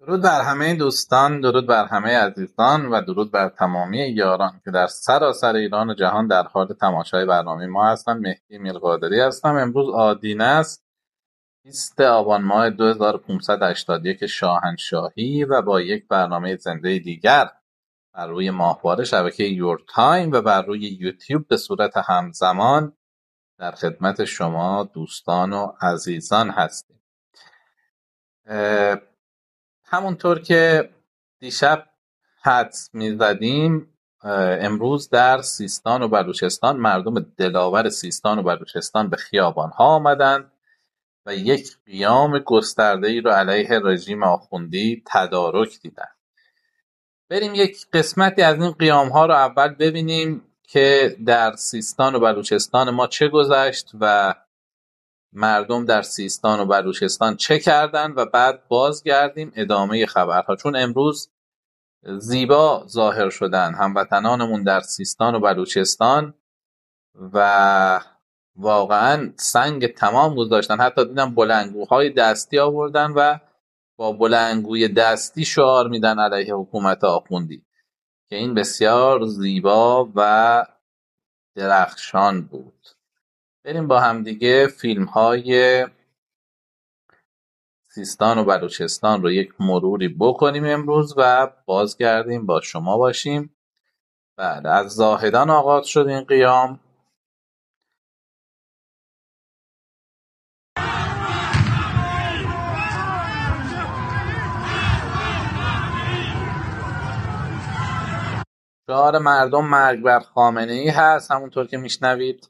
درود بر همه دوستان، درود بر همه عزیزان و درود بر تمامی یاران که در سراسر ایران و جهان در حال تماشای برنامه ما هستم. مهدی میرقادری هستم. امروز آدینه است، 20 آبان ماه 2581 شاهنشاهی و با یک برنامه زنده دیگر بر روی ماهواره شبکه یور تایم و بر روی یوتیوب به صورت همزمان در خدمت شما دوستان و عزیزان هستیم. همونطور که دیشب حدس می‌زدیم، امروز در سیستان و بلوچستان مردم دلاور سیستان و بلوچستان به خیابان‌ها آمدند و یک قیام گسترده‌ای رو علیه رژیم آخوندی تدارک دیدند. بریم یک قسمتی از این قیام‌ها رو اول ببینیم که در سیستان و بلوچستان ما چه گذشت و مردم در سیستان و بلوچستان چه کردن و بعد بازگردیم ادامه خبرها. چون امروز زیبا ظاهر شدن هموطنانمون در سیستان و بلوچستان و واقعا سنگ تمام گذاشتن. حتی دیدم بلندگوهای دستی آوردن و با بلندگوی دستی شعار میدن علیه حکومت آخوندی که این بسیار زیبا و درخشان بود. بریم با همدیگه فیلم های سیستان و بلوچستان رو یک مروری بکنیم امروز و بازگردیم با شما باشیم. بله، از زاهدان آغاز شد این قیام. شعار مردم مرگ بر خامنه‌ای هست، همونطور که میشنوید.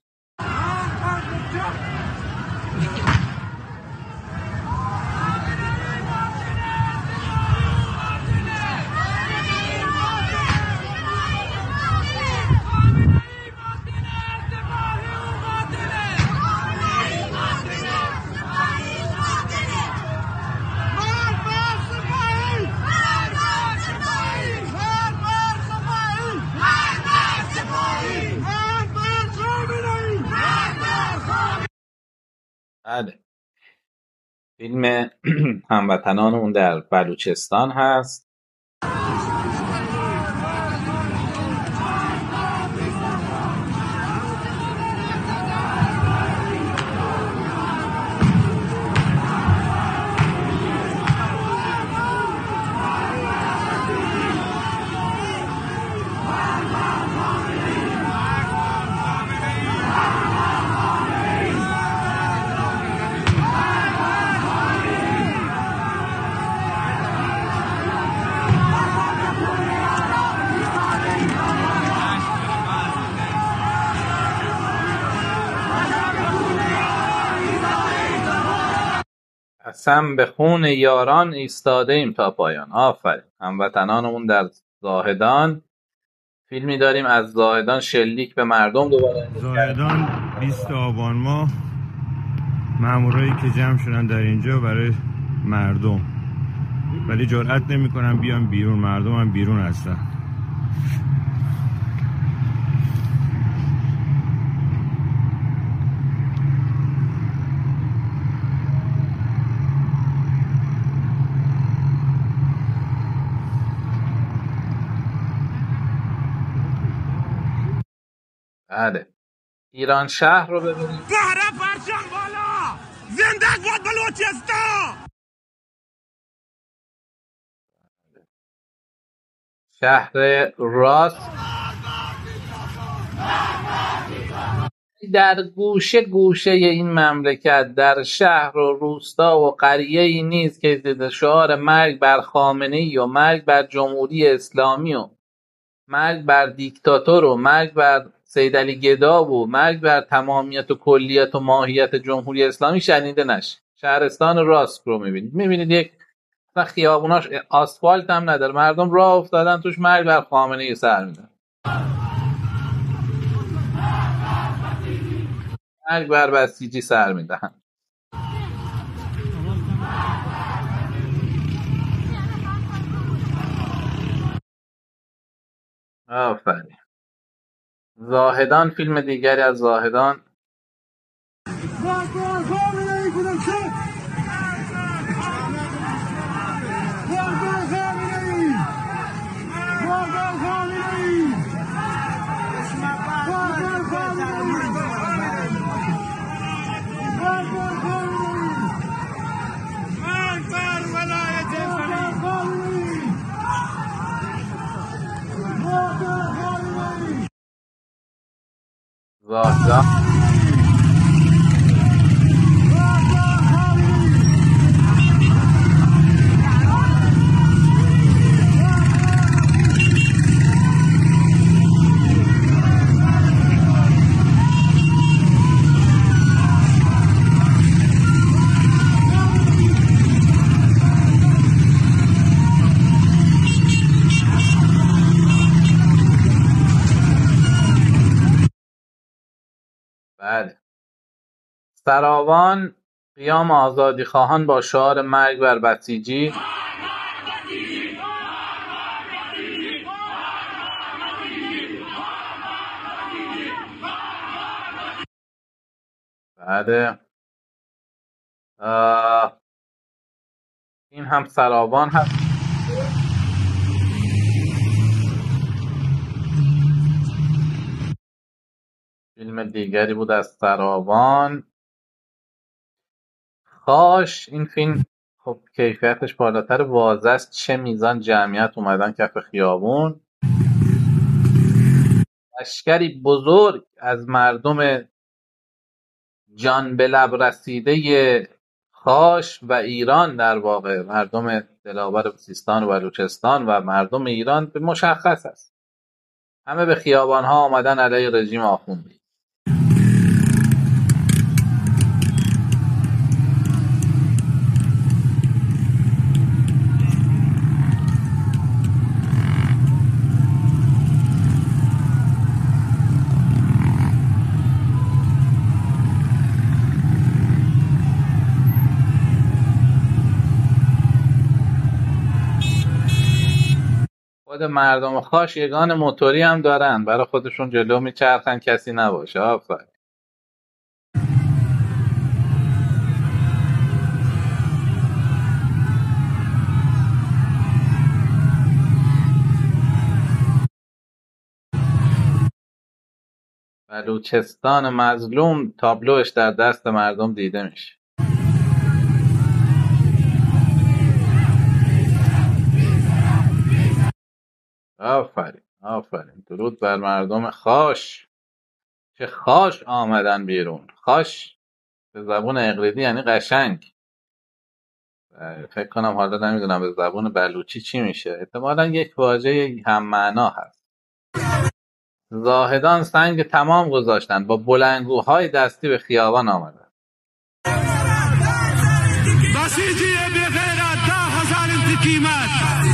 بله، فیلم هموطنانمون در بلوچستان هست. قسم به خون یاران ایستاده ایم تا پایان. آفرین. هموطنانمون در زاهدان، فیلمی داریم از زاهدان شلیک به مردم. دوباره زاهدان 20 آبان ماه مامورایی که جمع شدن در اینجا برای مردم، ولی جرئت نمی‌کنن بیان بیرون. مردم هم بیرون هستن. بله، ایران شهر رو ببینیم. زهره پرچم بالا، زنده باد بلوچستان. شهر راست در گوشه گوشه این مملکت، در شهر و روستا و قریه ای نیست که شعار مرگ بر خامنه‌ای و مرگ بر جمهوری اسلامی و مرگ بر دیکتاتور و مرگ بر سید علی گدا و مرگ بر تمامیت و کلیت و ماهیت جمهوری اسلامی شنیده نشه. شهرستان راست رو میبینید یک خیابوناش آسفالت هم نداره، مردم راه افتادن توش، مرگ بر خامنه‌ای سر میدن، مرگ بر بسیجی سر میدن. آفرین. زاهدان، فیلم دیگری از زاهدان. مرگ بر خامنه‌ای. سراوان قیام آزادی خواهان با شعار مرگ بر بسیجی. بعد این هم سراوان هست. فیلم دیگری بود از سراوان، خاش. این فیلم خب کیفیتش بالاتر، واضح است چه میزان جمعیت اومدن کف خیابون. لشکری بزرگ از مردم جان به لب رسیده خاش و ایران، در واقع مردم دلاور سیستان و بلوچستان و مردم ایران، به مشخص است همه به خیابان ها آمدن علیه رژیم آخوندی. خود مردم خاش یگان موتوری هم دارن، برای خودشون جلو میچرخن کسی نباشه. آفرین. بلوچستان مظلوم تابلوش در دست مردم دیده میشه. آفرین آفرین. درود بر مردم خاش. چه خاش آمدن بیرون. خاش به زبون اقلیدی یعنی قشنگ. فکر کنم حالا نمیدونم به زبون بلوچی چی میشه، احتمالا یک واژه هم معنا هست. زاهدان سنگ تمام گذاشتن، با بلندگوهای دستی به خیابان آمدن. بسیجی بی غیرت 10,000 انت قیمت،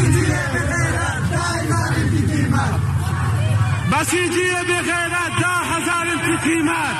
بسیجی بی غیرت 10,000 انت قیمت،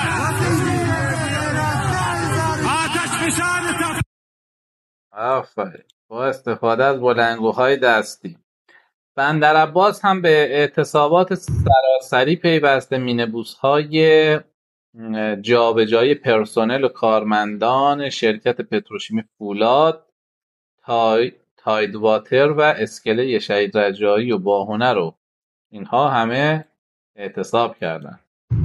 آتش فشار. آفرین. با استفاده از بلندگوهای دستی. بندرعباس هم به اعتصابات سراسری پیوسته. مینیبوس‌های جابجایی پرسنل و کارمندان شرکت پتروشیمی فولاد، تایدواتر و اسکله شهید رجایی و باهنر رو اینها همه اعتصاب کردن.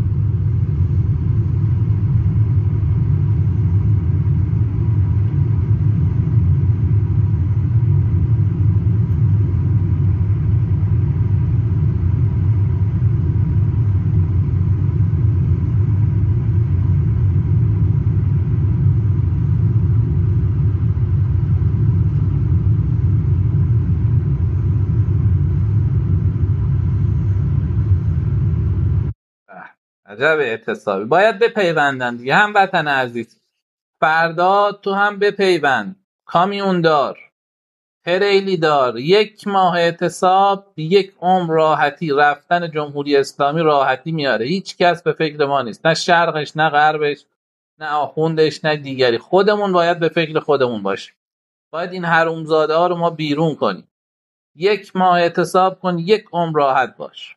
عجب اعتصابی. باید بپیوندن دیگه هموطن عزیز. فردا تو هم بپیوند. کامیوندار، تریلی دار، 1 ماه اعتصاب، 1 عمر راحتی. رفتن جمهوری اسلامی راحتی میاره. هیچ کس به فکر ما نیست، نه شرقش نه غربش نه آخوندش نه دیگری. خودمون باید به فکر خودمون باشیم. باید این حرومزاده ها رو ما بیرون کنیم. 1 ماه اعتصاب کن، 1 عمر راحت باش.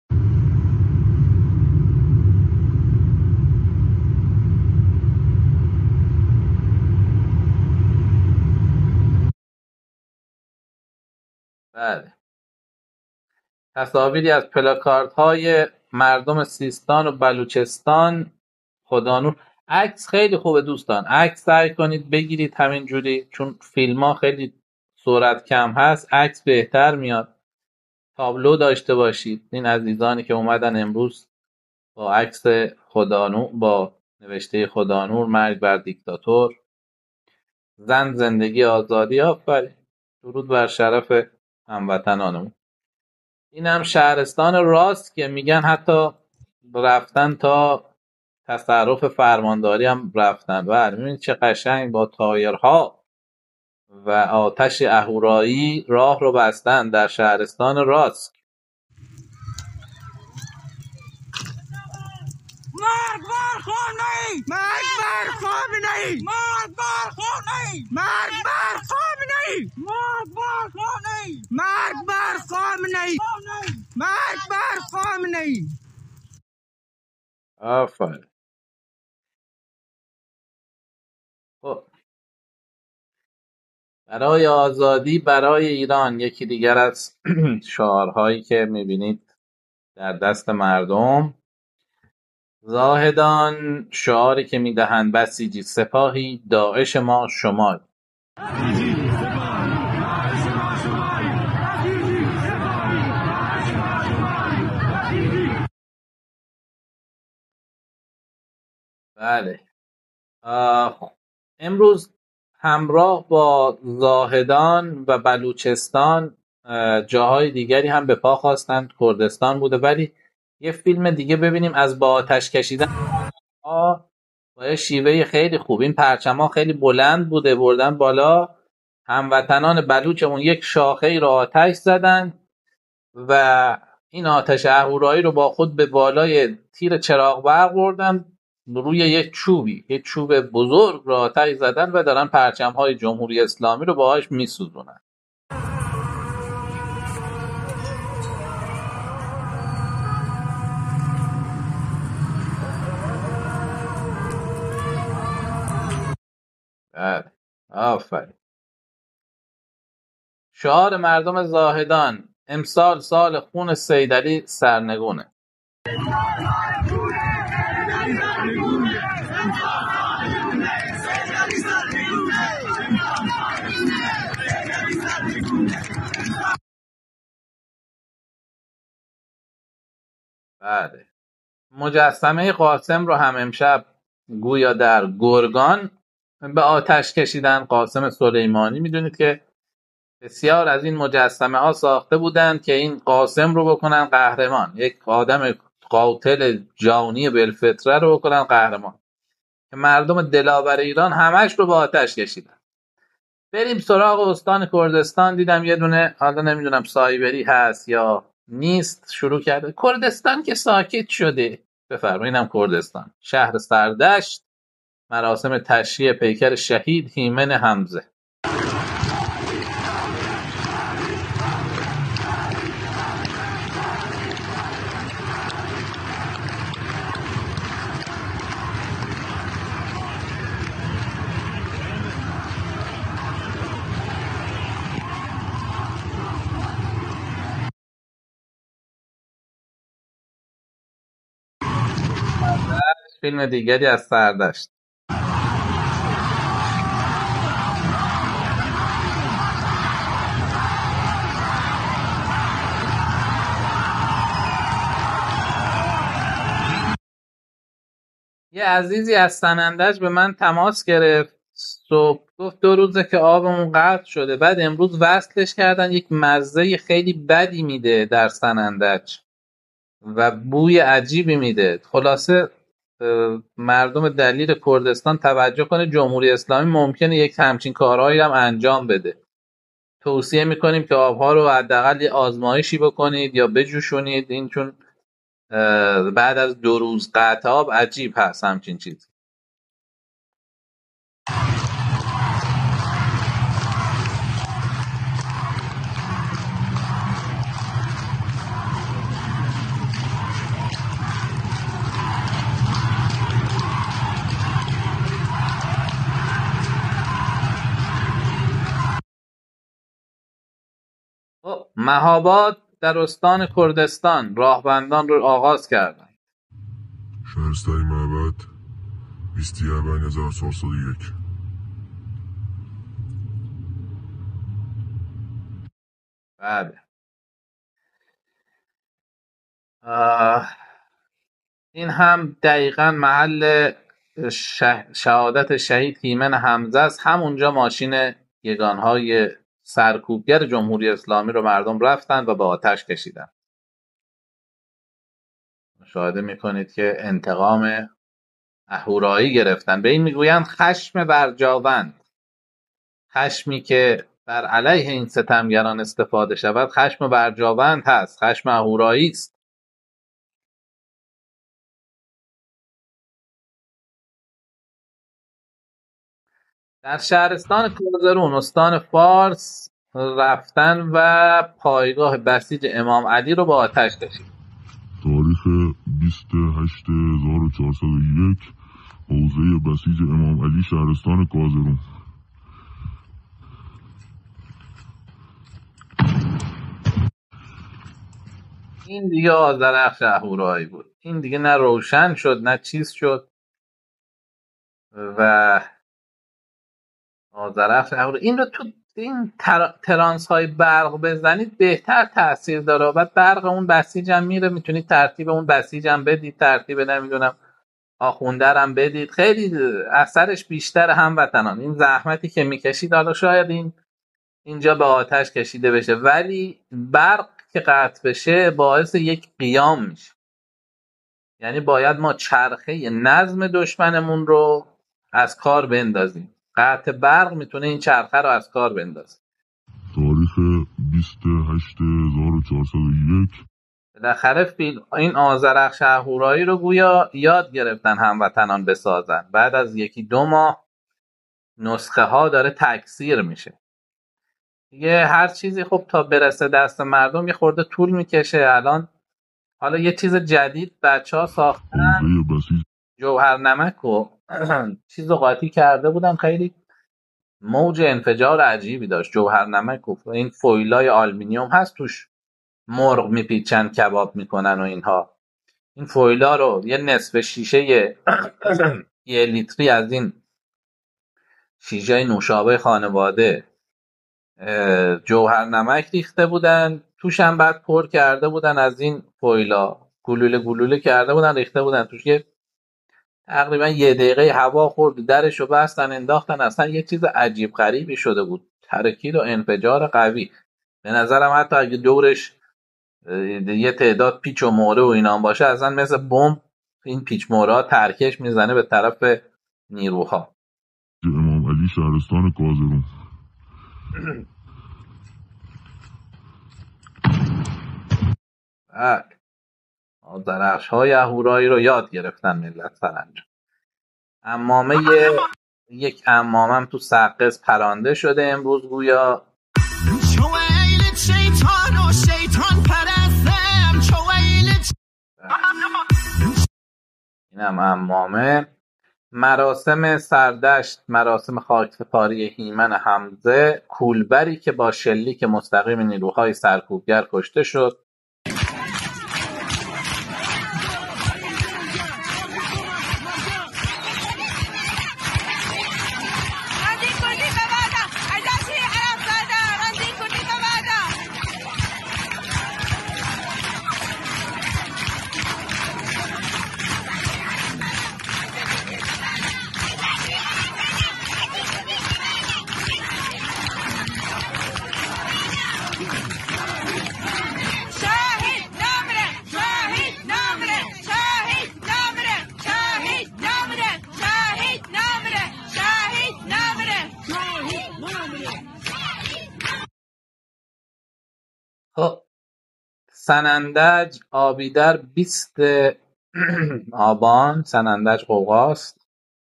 بله. تصاویری از پلاکاردهای مردم سیستان و بلوچستان. خدانور. عکس خیلی خوبه دوستان، عکس سعی کنید بگیرید همینجوری، چون فیلم ها خیلی صورت کم هست، عکس بهتر میاد. تابلو داشته باشید. این عزیزانی که اومدن امروز با عکس خدانور، با نوشته خدانور مرگ بر دیکتاتور، زن زندگی آزادی. آفرین. درود بر شرف هموطنانمون. این هم شهرستان راست که میگن حتی رفتن تا تصرف فرمانداری هم رفتن. بله میبینید چه قشنگ با تایرها و آتش اهورایی راه رو بستن در شهرستان راست. مرگ بر خامنه‌ای مرگ بر خامنه‌ای مرگ بر خامنه‌ای مرگ بر خامنه‌ای مرگ بر خامنه‌ای مرگ بر خامنه‌ای مرگ بر خامنه‌ای. آفرین. خب برای آزادی برای ایران یکی دیگر از شعارهایی که میبینید در دست مردم. زاهدان شعاری که میدهند بسیجی سپاهی داعش ما شمال. بله. امروز همراه با زاهدان و بلوچستان جاهای دیگری هم به پا خواستند. کردستان بوده، ولی یه فیلم دیگه ببینیم از با آتش کشیدن با یه شیوه خیلی خوب. این پرچم ها خیلی بلند بوده، بردن بالا، هموطنان بلوچمون یک شاخه ای رو آتش زدن و این آتش اهورایی رو با خود به بالای تیر چراغ برق بردن، روی یک چوب بزرگ رو آتش زدن و دارن پرچم های جمهوری اسلامی رو باهاش میسوزونن. بله آفرین. شعار مردم زاهدان امسال سال خون سیدعلی سرنگونه. بله. مجسمه قاسم رو هم امشب گویا در گرگان به آتش کشیدن. قاسم سلیمانی میدونید که بسیار از این مجسمه ها ساخته بودند که این قاسم رو بکنن قهرمان، یک آدم قاتل جانی بالفطره رو بکنن قهرمان، که مردم دلاور ایران همش رو به آتش کشیدن. بریم سراغ استان کردستان. دیدم یه دونه، حالا نمیدونم سایبری هست یا نیست، شروع کرده. کردستان که ساکت شده. بفرمایینم کردستان. شهر سردشت، مراسم تشییع پیکر شهید هیمن حمزه. فیلم دیگری از سردشت. یه عزیزی از سنندج به من تماس گرفت صبح، گفت 2 روزه که آبمون قطع شده، بعد امروز وصلش کردن، یک مزه خیلی بدی میده در سنندج و بوی عجیبی میده. خلاصه مردم دلیر کردستان توجه کنه، جمهوری اسلامی ممکنه یک همچین کارهایی هم انجام بده. توصیه میکنیم که آبها رو حداقل یه آزمایشی بکنید یا بجوشونید، این چون بعد از 2 روز قطع آب عجیب هست همچین چیز. مهاباد در استان کردستان راهبندان رو آغاز کردن. شهرستانی مهاباد 20 یابان 1401. بله. این هم دقیقا محل شهادت شهید هیمن حمزه است. همونجا ماشین یگانهای سرکوبگر جمهوری اسلامی رو مردم رفتن و به آتش کشیدن. مشاهده میکنید که انتقام اهورایی گرفتن. به این میگویند خشم برجاوند. خشمی که بر علیه این ستمگران استفاده شود خشم برجاوند هست، خشم اهورایی است. در شهرستان کازرون استان فارس رفتن و پایگاه بسیج امام علی رو با آتش کشید. تاریخ 28/1401 حوزه بسیج امام علی شهرستان کازرون. این دیگه آذرخش اهورایی بود. این دیگه نه روشن شد نه چیز شد و آذرخش اهورایی این رو تو این ترانس های برق بزنید بهتر تاثیر داره. بعد برق اون بسیج هم میره، میتونید ترتیب اون بسیج هم بدید، ترتیب نمیدونم آخونده هم بدید، خیلی اثرش بیشتر. هموطنان این زحمتی که میکشید حالا شاید اینجا به آتش کشیده بشه، ولی برق که قطع بشه باعث یک قیام میشه. یعنی باید ما چرخه نظم دشمنمون رو از کار بندازیم. قطع برق میتونه این چرخه رو از کار بندازه. تاریخ 28/1401 بالاخره این آذرخش اهورایی رو گویا یاد گرفتن هموطنان بسازن. بعد از 1-2 ماه نسخه ها داره تکثیر میشه. یه هر چیزی خب تا برسه دست مردم یه خورده طول میکشه. الان حالا یه چیز جدید بچه ها ساختن، حوزه بسیج جوهر نمک و چیز رو قاطی کرده بودن، خیلی موج انفجار عجیبی داشت. جوهر نمک و این فویلای آلومینیوم هست توش مرغ میپیچن کباب میکنن و اینها. این فویلا رو یه نصف شیشه 1 لیتری از این شیشه نوشابه خانواده جوهر نمک ریخته بودن توش، هم بعد پر کرده بودن از این فویلا، گلوله کرده بودن ریخته بودن توش. یه تقریبا 1 دقیقه هوا خورد، درشو بستن انداختن. اصلا یه چیز عجیب غریبی شده بود، ترکید و انفجار قوی. به نظرم حتی اگه دورش یه تعداد پیچ و موره و اینا باشه، اصلا مثل بمب این پیچ موره ها ترکش میزنه به طرف نیروها. امام علی شهرستان کازرون. آذرخش های اهورایی رو یاد گرفتن ملت سرانجام. یک عمامم تو سقز پرانده شده امروز گویا. اینم عمامه. مراسم سردشت، مراسم خاکسپاری هیمن حمزه، کولبری که با شلیک مستقیم نیروهای سرکوبگر کشته شد. سنندج آبیدر 20 آبان سنندج قوقاست.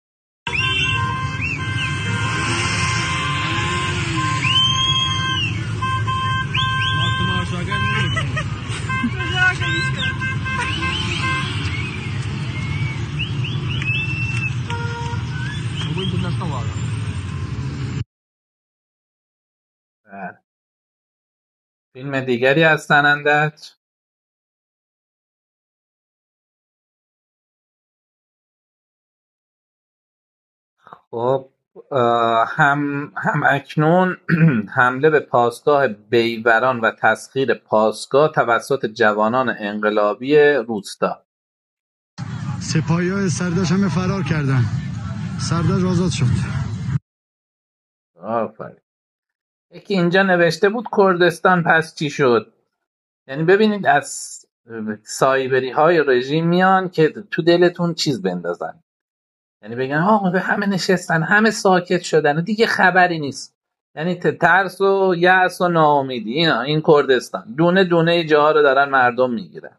فیلم دیگری از سنندج. خب هم اکنون حمله به پاسگاه بیوران و تسخیر پاسگاه توسط جوانان انقلابی روستا. سپاهی‌های سردش همه فرار کردن. سردش آزاد شد. آفرین. یکی اینجا نوشته بود کردستان پس چی شد؟ یعنی ببینید از سایبری های رژیم میان که تو دلتون چیز بندازن، یعنی بگن آقا به همه نشستن، همه ساکت شدن، دیگه خبری نیست. یعنی ترس و یأس و ناامیدی. این کردستان دونه دونه جاها رو دارن مردم میگیرن.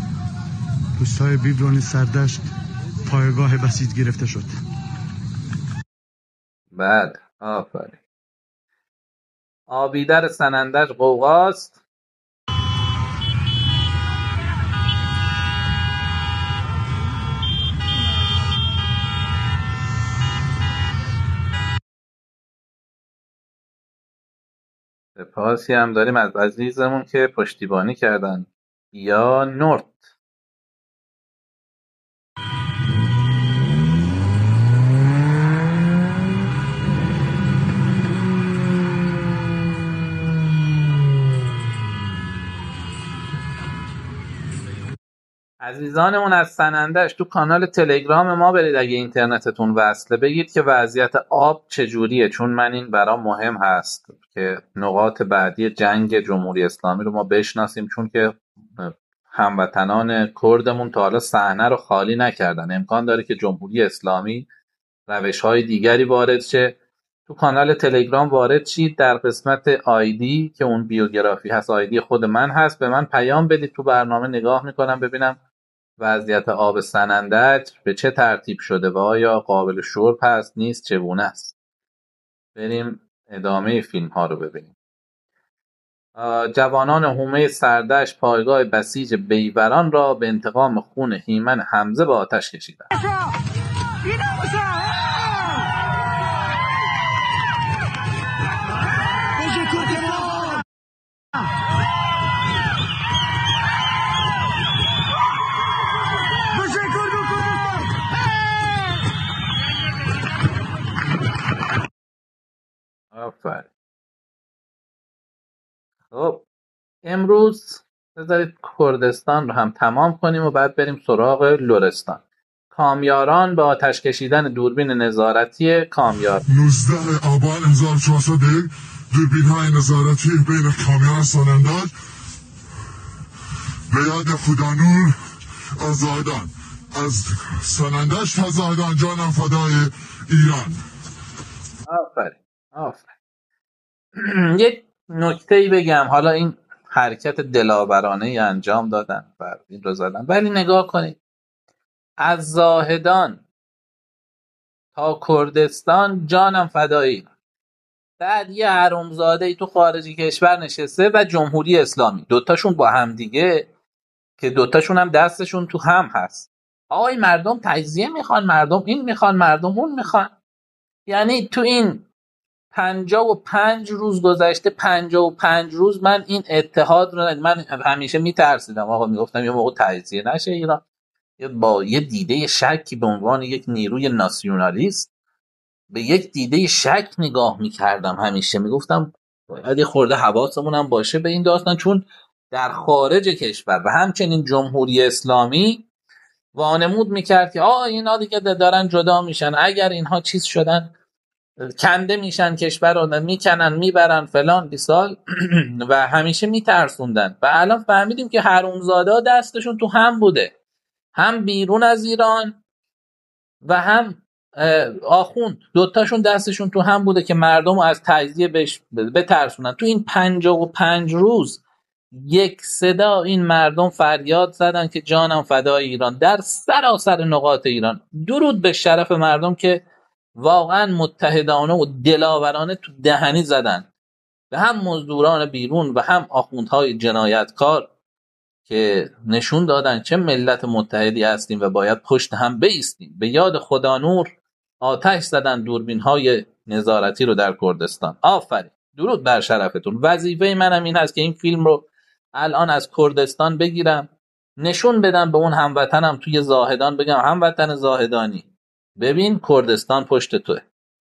روستای بیبران سردشت پایگاه بسیج گرفته شد. بله آفرین. آبیدر سنندج قوقاست. سپاسی هم داریم از عزیزمون که پشتیبانی کردن یا نورت. عزیزانمون از سنندج تو کانال تلگرام ما برید اگه اینترنتتون وصله، بگید که وضعیت آب چجوریه، چون من این برام مهم هست که نقاط بعدی جنگ جمهوری اسلامی رو ما بشناسیم، چون که هموطنان کردمون تا حالا صحنه رو خالی نکردن. امکان داره که جمهوری اسلامی روش‌های دیگری وارد شه. تو کانال تلگرام وارد شید، در قسمت آیدی که اون بیوگرافی هست، آیدی خود من هست، به من پیام بدید، تو برنامه نگاه میکنم ببینم وضعیت آب سنندج به چه ترتیب شده و آیا قابل شرب هست نیست چگونه است. بریم ادامه فیلم ها رو ببینیم. جوانان حومه سردشت پایگاه بسیج بیوران را به انتقام خون هیمن حمزه به آتش کشیدند. آفرین. خب امروز بذارید کردستان رو هم تمام کنیم و بعد بریم سراغ لرستان. کامیاران به آتش کشیدن دوربین نظارتی کامیار. 19 آبان 1401 دوربین های نظارتی بین کامیار سنندج به یاد خدانور آزادان از سنندج تا زاهدان جانم فدای ایران. آفرین. یک نکته‌ای بگم، حالا این حرکت دلاورانه انجام دادن و این رو زدن، ولی نگاه کنید از زاهدان تا کردستان جانم فدایی. بعد یه حرومزاده‌ای تو خارج کشور نشسته و جمهوری اسلامی، دوتاشون با هم دیگه که دوتاشون هم دستشون تو هم هست. آقای مردم تجزیه میخوان، مردم این میخوان، مردم اون میخوان. یعنی تو این 55 روز گذشته، 55 روز من این اتحاد رو، من همیشه میترسیدم آقا، میگفتم یه موقع تجزیه نشه ایران، با یه دیده شکی به عنوان یک نیروی ناسیونالیست به یک دیده شک نگاه میکردم. همیشه میگفتم باید یه خورده حواسمون هم باشه به این داستان، چون در خارج کشور و همچنین جمهوری اسلامی وانمود میکرد که اینا دیگه دارن جدا میشن، اگر اینها چیز شدن کنده میشن، کشور رو میکنن میبرن فلان بیسال و همیشه میترسوندن. و الان فهمیدیم که حرومزاده دستشون تو هم بوده، هم بیرون از ایران و هم آخوند، دوتاشون دستشون تو هم بوده که مردم از تجزیه بترسونن. تو این 55 روز یک صدا این مردم فریاد زدن که جانم فدای ایران در سراسر نقاط ایران. درود به شرف مردم که واقعا متحدانه و دلاورانه تو دهنی زدن به هم مزدوران بیرون و هم آخوندهای جنایتکار که نشون دادن چه ملت متحدی هستیم و باید پشت هم بایستیم. به یاد خدانور آتش زدن دوربین های نظارتی رو در کردستان. آفرین، درود بر شرفتون. وظیفه منم این هست که این فیلم رو الان از کردستان بگیرم نشون بدم به اون هموطنم توی زاهدان، بگم هموطن زاهدانی ببین کردستان پشت توه.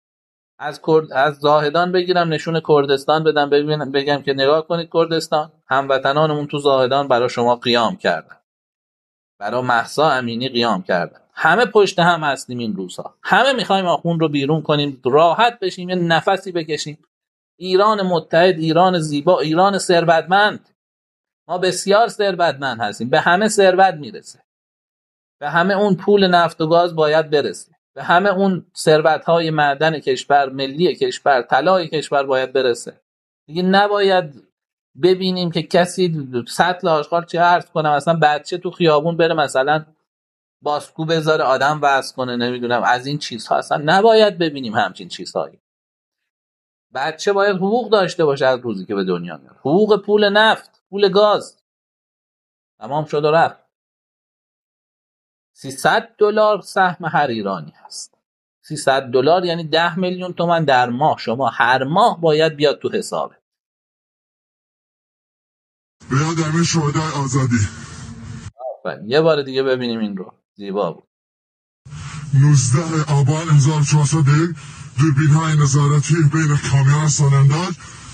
از زاهدان بگیرم نشون کردستان بدم، بگم که نگاه کنید کردستان، هموطنانمون تو زاهدان برای شما قیام کردن، برای مهسا امینی قیام کردن. همه پشت هم هستیم این روزها، همه میخوایم آخوند رو بیرون کنیم، راحت بشیم، یه نفسی بکشیم. ایران متحد، ایران زیبا، ایران ثروتمند. ما بسیار ثروتمند هستیم، به همه ثروت میرسه، به همه اون پول نفت و گاز باید برسه، به همه اون ثروت‌های معدن کشور، ملی کشور، طلای کشور باید برسه. دیگه نباید ببینیم که کسی سطل آشغال، چه عرض کنم، مثلا بچه تو خیابون بره مثلا باسکو بذاره آدم وصل کنه، نمیدونم از این چیزها اصلا نباید ببینیم همچین چیزهایی. بچه باید حقوق داشته باشه از روزی که به دنیا میاد، حقوق پول نفت، پول گاز. تمام شد و رفت. $300 سهم هر ایرانی هست. $300 یعنی 10 میلیون تومان در ماه. شما هر ماه باید بیاد تو حسابه. به یاد همه شهدای آزادی. یه بار دیگه ببینیم این رو. زیبا بود. 19 آبان 1401 دوربین‌های نظارتی بین کامیون ساننداج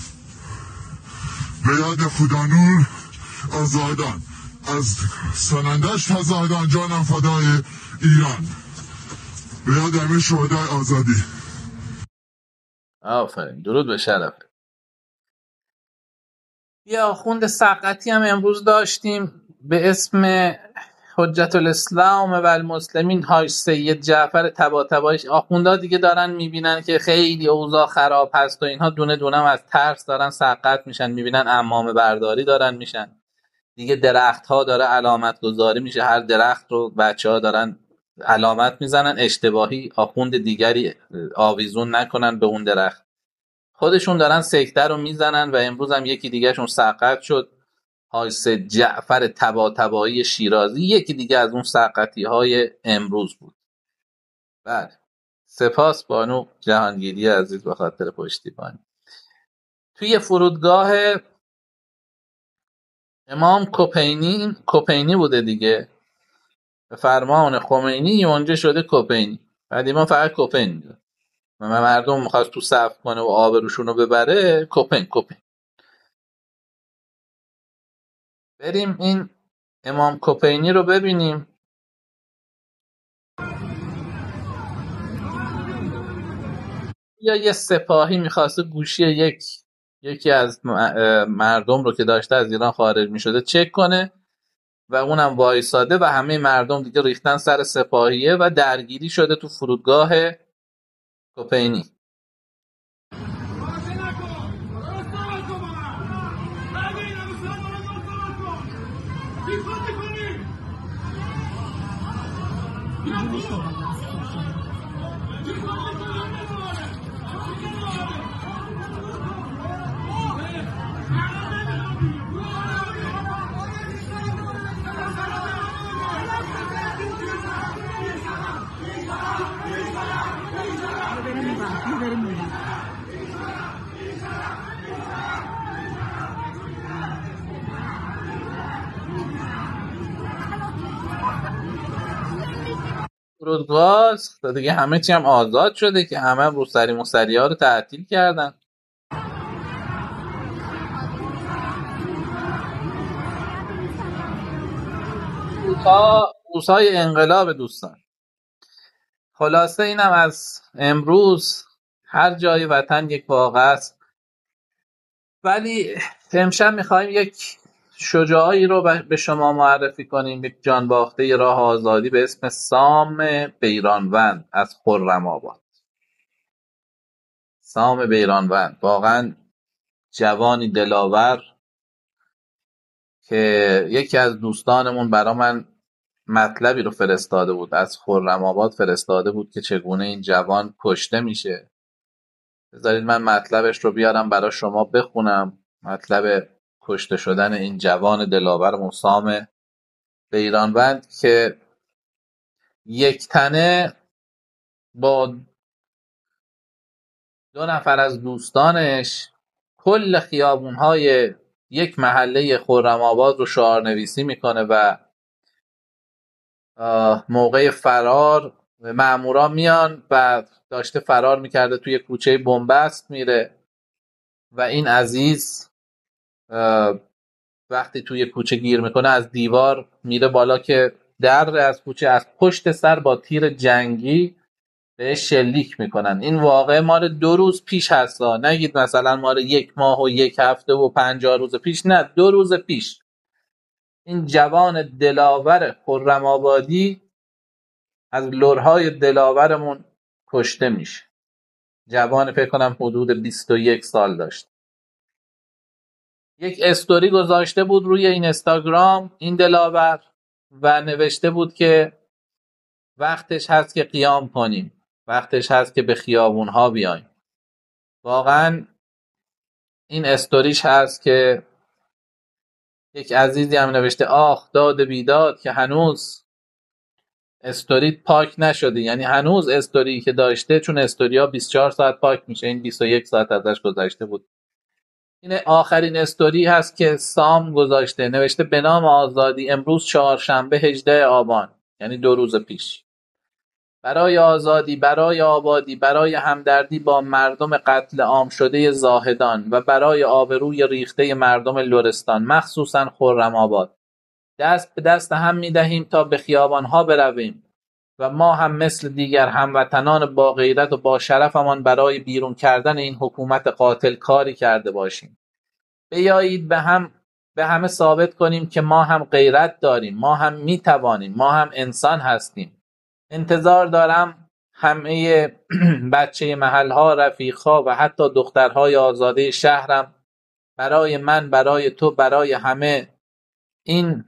به یاد خدانور آزادان از ساننداج تا زاهدان، جانم فدای ایران. به یاد همه شهدای آزادی. آفرین، درود به شرف. یه آخوند سقطی هم امروز داشتیم به اسم حجت الاسلام و المسلمین، حاج سید جعفر طباطبایی. آخوندا دیگه دارن میبینن که خیلی اوضاع خراب هست و اینها دونه دونه از ترس دارن سقط میشن، میبینن عمامه برداری دارن میشن دیگه. درخت ها داره علامت گذاری میشه، هر درخت رو بچه ها دارن علامت میزنن، اشتباهی آخوند دیگری آویزون نکنن به اون درخت. خودشون دارن سکته رو میزنن و امروز هم یکی دیگه شون سقط شد، حاج سید جعفر طباطبایی شیرازی، یکی دیگه از اون سقطی های امروز بود. بله، سپاس بانو جهانگیری عزیز به خاطر پشتیبانی. توی فرودگاه امام کوپینی بوده دیگه، به فرمان خمینی اونجا شده کوپینی. قدیما فقط کوپین میداد و مردم میخواست تو صف کنه و آبروشون رو ببره، کوپین. بریم این امام کوپینی رو ببینیم. یا یه سپاهی میخواسته گوشی یکی از مردم رو که داشته از ایران خارج میشده چک کنه و اونم وایساده و همه مردم دیگه ریختن سر سپاهیه و درگیری شده تو فرودگاه کوپینی. فرودگاه دیگه همه چی هم آزاد شده که همه روسری موسری ها رو تعطیل کردن. روزهای انقلاب دوستان. خلاصه اینم از امروز. هر جای وطن یک واقعه است، ولی امشب میخوایم یک شجاعی رو به شما معرفی کنیم، یک جانباخته راه آزادی به اسم سام بیرانوند از خرم‌آباد. سام بیرانوند واقعا جوانی دلاور که یکی از دوستانمون برا من مطلبی رو فرستاده بود، از خرم‌آباد فرستاده بود که چگونه این جوان کشته میشه. بذارید من مطلبش رو بیارم برا شما بخونم، مطلب کشته شدن این جوان دلاور سام بیرانوند که یک تنه با 2 نفر از دوستانش کل خیابون‌های یک محله خرم‌آباد رو شعارنویسی میکنه و موقع فرار مامورا میان و داشته فرار میکرده، توی کوچه بنبست میره و این عزیز وقتی توی کوچه گیر میکنه از دیوار میره بالا که در از کوچه از پشت سر با تیر جنگی بهش شلیک میکنن. این واقعه مال 2 روز پیش هستا، نگید مثلا مال 1 ماه و 1 هفته و 50 روز پیش، نه 2 روز پیش این جوان دلاور خرم‌آبادی از لرهای دلاورمون کشته میشه. جوان فکر کنم حدود 21 سال داشت. یک استوری گذاشته بود روی این اینستاگرام این دلاور و نوشته بود که وقتش هست که قیام کنیم، وقتش هست که به خیابون ها بیایم. واقعا این استوریش هست که یک عزیزی هم نوشته آخ داد بیداد که هنوز استوریت پاک نشده، یعنی هنوز استوری که داشته، چون استوری ها 24 ساعت پاک میشه، این 21 ساعت ازش گذشته بود. این آخرین استوری هست که سام گذاشته، نوشته به نام آزادی امروز چهارشنبه 18 آبان، یعنی 2 روز پیش، برای آزادی، برای آبادی، برای همدردی با مردم قتل عام شده زاهدان و برای آبروی ریخته مردم لرستان مخصوصا خرم آباد دست به دست هم می‌دهیم تا به خیابان‌ها برویم و ما هم مثل دیگر هموطنان با غیرت و با شرفمان برای بیرون کردن این حکومت قاتل کاری کرده باشیم. بیایید به همه ثابت کنیم که ما هم غیرت داریم، ما هم میتوانیم، ما هم انسان هستیم. انتظار دارم همه بچه محلها، رفیقها و حتی دخترهای آزاده شهرم برای من، برای تو، برای همه این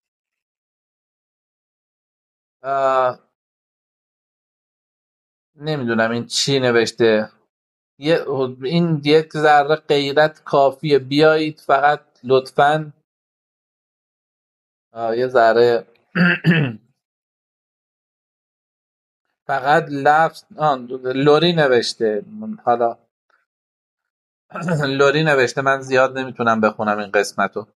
نمیدونم این چی نوشته، این یک ذره غیرت کافیه. بیایید فقط لطفاً یه ذره فقط لفظ لوری نوشته، حالا لوری نوشته، من زیاد نمیتونم بخونم این قسمتو.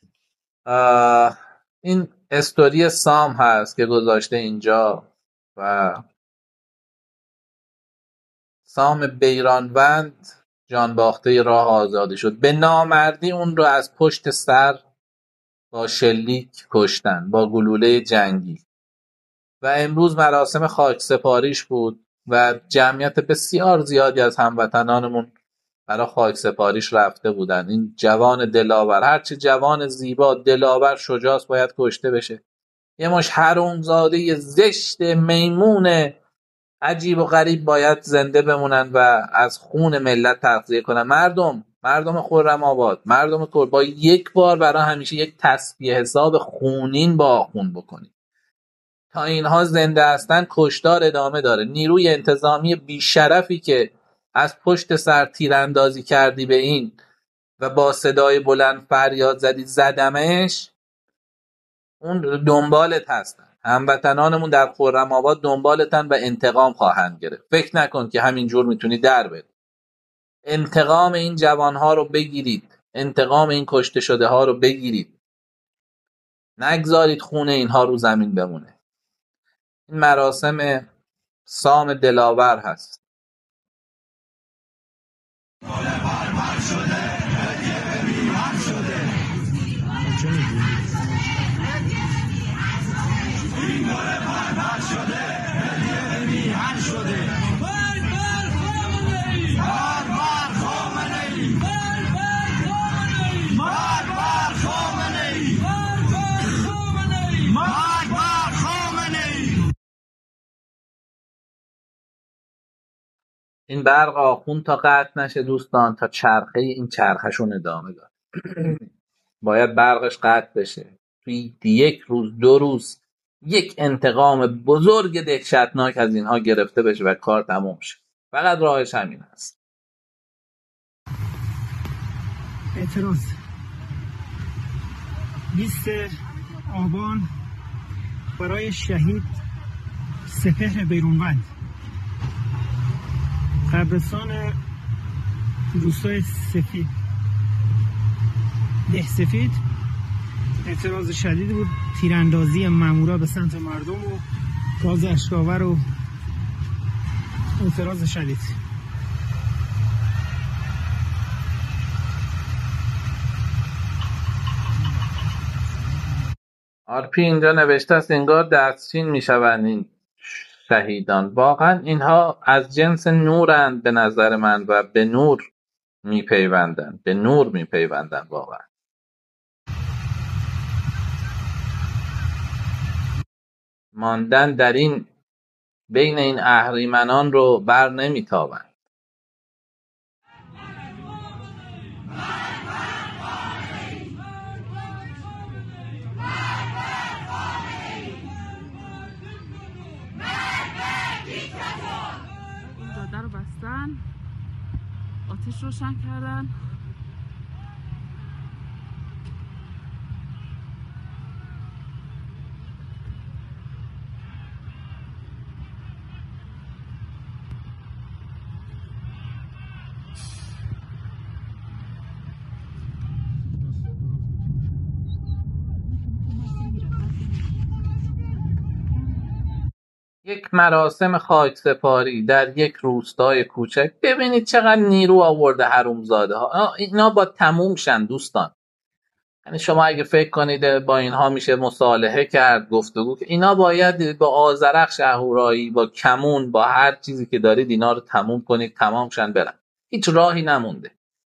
این استوری سام هست که گذاشته اینجا و سام بیرانوند جانباخته راه آزادی شد. به نامردی اون رو از پشت سر با شلیک کشتن، با گلوله جنگی. و امروز مراسم خاک سپاریش بود و جمعیت بسیار زیادی از هموطنانمون برای خاک سپاریش رفته بودن. این جوان دلاور، هرچی جوان زیبا دلاور شجاع باید کشته بشه. یه مش حرومزاده زشت میمون عجیب و غریب باید زنده بمونن و از خون ملت تغذیه کنن. مردم خرم آباد، مردم با یک بار برای همیشه یک تصفیه حساب خونین با آخون بکنید. تا اینها زنده هستن کشتار ادامه داره. نیروی انتظامی بیشرفی که از پشت سر تیراندازی کردی به این و با صدای بلند فریاد زدی زدمش، اون دنبالت هستن. هموطنانمون در خرم آباد دنبالتن و انتقام خواهند گرفت. فکر نکن که همینجور میتونی در بری. انتقام این جوانها رو بگیرید، انتقام این کشته شده ها رو بگیرید، نگذارید خون اینها رو زمین بمونه. این مراسم سام دلاور هست. این برق آخون تا قطع نشه دوستان، تا چرخه این چرخشون ادامه داره. باید برقش قطع بشه. توی 1 روز 2 روز یک انتقام بزرگ دهشتناک از اینها گرفته بشه و کار تموم شه. فقط راهش همین هست. اعتراض 20 آبان برای شهید سپهر بیرونوند، قبرستان روستای سفید ده سفید. اعتراض شدید بود، تیراندازی مامورا به سمت مردم و گاز اشک‌آور و اعتراض شدید. آرپی اینجا نوشته است انگار دستچین میشوند این شهیدان. واقعا اینها از جنس نورند به نظر من و به نور میپیوندند، به نور میپیوندند. واقعا ماندن در این بین این اهریمنان رو بر نمیتابند. آتش روشن کردن. یک مراسم خاکسپاری در یک روستای کوچک. ببینید چقدر نیرو آورده حرومزاده ها. اینا با تموم شن دوستان. یعنی شما اگه فکر کنید با اینها میشه مصالحه کرد، گفتگو، اینا باید با آذرخش اهورایی، با کمون، با هر چیزی که دارید اینا رو تموم کنید، تمام شن برن. هیچ راهی نمونده.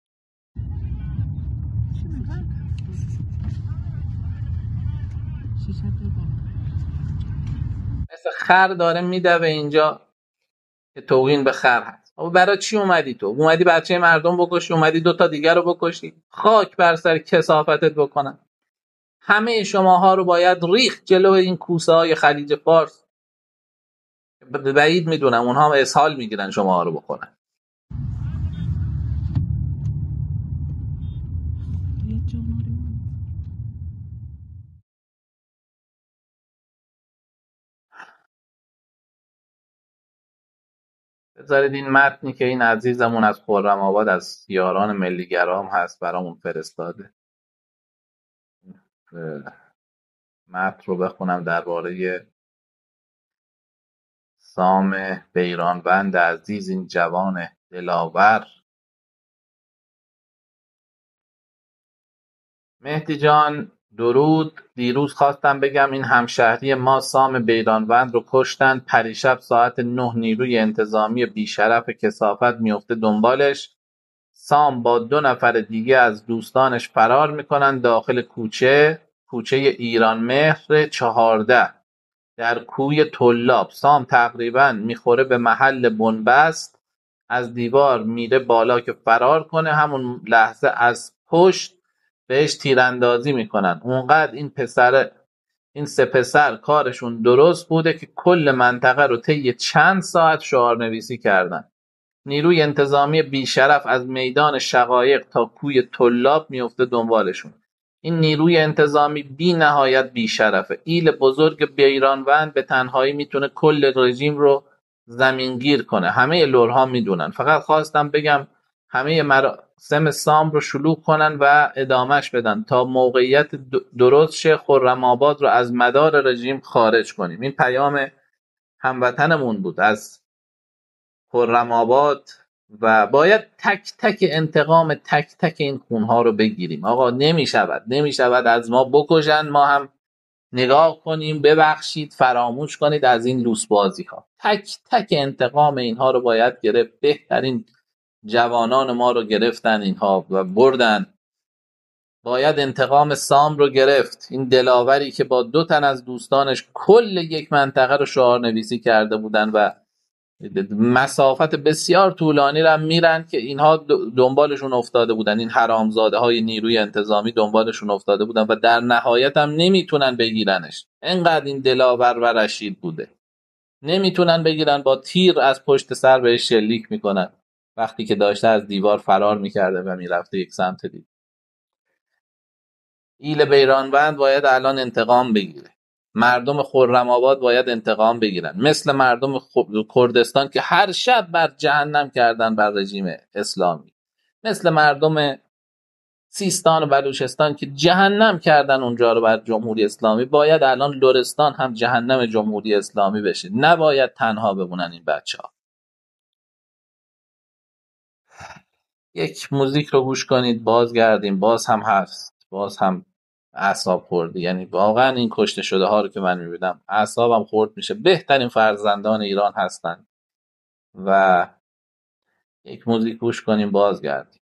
مثل خر داره میدوه اینجا که توهین به خر هست. برای چی اومدی تو؟ اومدی بچه مردم بکشی؟ اومدی 2 تا دیگر رو بکشی؟ خاک بر سر کثافتت بکنن. همه شماها رو باید ریخت جلو این کوسه های خلیج فارس. بعید میدونم اونها هم اسهال میگیرن شماها رو بکنن. بذارید این متنی که این عزیزمون از خرم آباد از یاران ملیگرام هست برامون فرستاده، متن رو بخونم درباره سام بیرانوند عزیز، این جوان دلاور. مهدی جان درود. دیروز خواستم بگم این همشهری ما سام بیرانوند رو کشتن. پریشب ساعت 9 نیروی انتظامی بیشرف کثافت میفته دنبالش. سام با 2 نفر دیگه از دوستانش فرار میکنن داخل کوچه ایران مهر 14 در کوی طلاب. سام تقریبا میخوره به محل بنبست، از دیوار میره بالا که فرار کنه. همون لحظه از پشت بهش تیراندازی میکنن. اونقدر این 3 پسر کارشون درست بوده که کل منطقه رو طی چند ساعت شعار نویسی کردن. نیروی انتظامی بیشرف از میدان شقایق تا کوی طلاب میفته دنبالشون. این نیروی انتظامی بی نهایت بیشرفه. ایل بزرگ بیرانوند به تنهایی میتونه کل رژیم رو زمینگیر کنه. همه لرها میدونن. فقط خواستم بگم همه مراسم سام رو شلوغ کنن و ادامهش بدن تا موقعیت درست شه، خرم آباد رو از مدار رژیم خارج کنیم. این پیام هموطنمون بود از خرم آباد و باید تک تک انتقام تک تک این خونها رو بگیریم. آقا نمیشود از ما بکشن ما هم نگاه کنیم ببخشید فراموش کنید از این لوس بازی ها. تک تک انتقام اینها رو باید گرفت. بهترین جوانان ما رو گرفتن اینها و بردن. باید انتقام سام رو گرفت. این دلاوری که با 2 تن از دوستانش کل یک منطقه رو شعار نویسی کرده بودن و مسافت بسیار طولانی رو میرن که اینها دنبالشون افتاده بودن. این حرامزاده های نیروی انتظامی دنبالشون افتاده بودن و در نهایت هم نمیتونن بگیرنش. انقدر این دلاور و رشید بوده نمیتونن بگیرن. با تیر از پشت سر بهش شلیک میکنن وقتی که داشته از دیوار فرار میکرده و میرفته یک سمت دیگه. ایل بیرانوند باید الان انتقام بگیره. مردم خرم آباد باید انتقام بگیرن، مثل مردم کردستان که هر شب بر جهنم کردن بر رژیم اسلامی، مثل مردم سیستان و بلوچستان که جهنم کردن اونجا رو بر جمهوری اسلامی. باید الان لرستان هم جهنم جمهوری اسلامی بشه. نباید تنها بمونن این بچه‌ها. یک موزیک رو گوش کنید بازگردیم. باز هم هست، باز هم اعصاب خوردی. یعنی واقعا این کشته شده ها رو که من میبینم اعصابم خورد میشه. بهترین فرزندان ایران هستن و یک موزیک گوش کنیم بازگردیم.